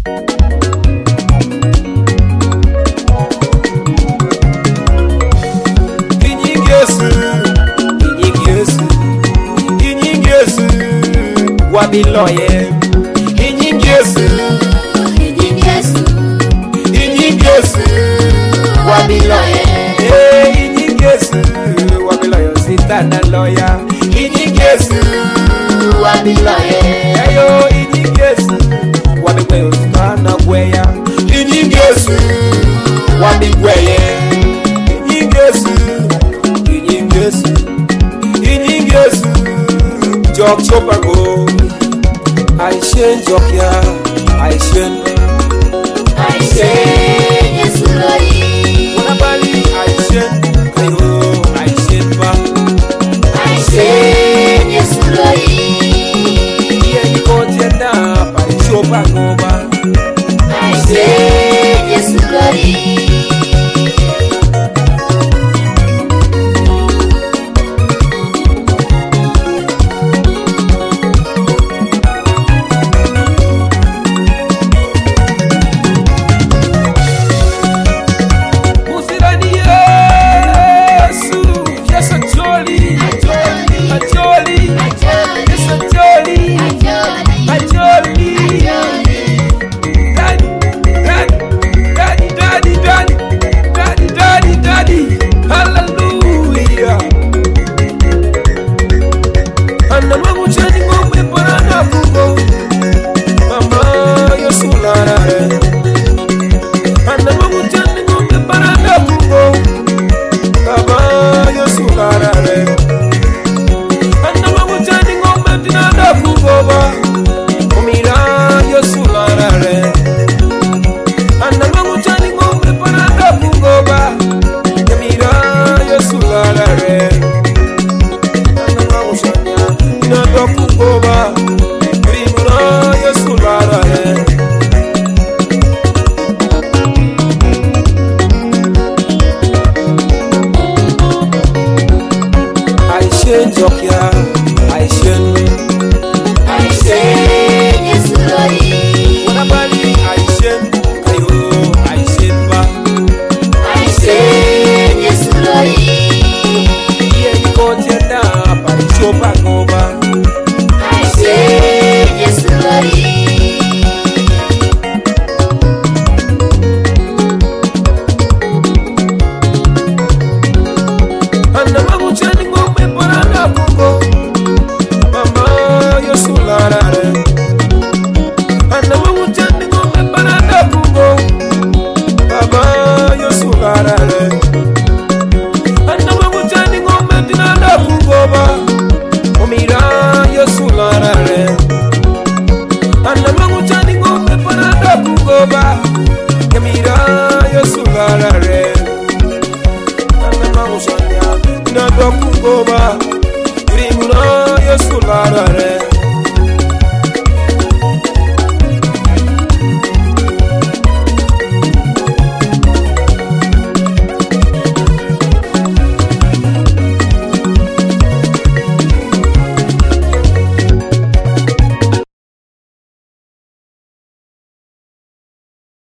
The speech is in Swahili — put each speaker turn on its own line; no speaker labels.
Wabiloye, Injingesu, Wabiloye, Injingesu, Wabiloye, Sitana lawyer, Injingesu, Wabiloye, Ayo, Injingesu, Wabiloye, Sitana Guaya, Injingesu, Wabigueye, Injingesu, Jok Chopago. Aishen Jokia, Aishen Yesuloi, Wanabali, Aishen, Kayo, Aishen Ba,
Aishen Yesuloi,
Yeni Kotienda, Parishopa Goba,
Aishen Yesuloi.
Jokia, Aishen Yesuloi, Wanabali, Aishen, Kayo, Aishen Ba,
Aishen Yesuloi,
Yeni Kotienda, Parishopa Goba,
Aishen Yesuloi.
Goba, Rimura, Yosulara.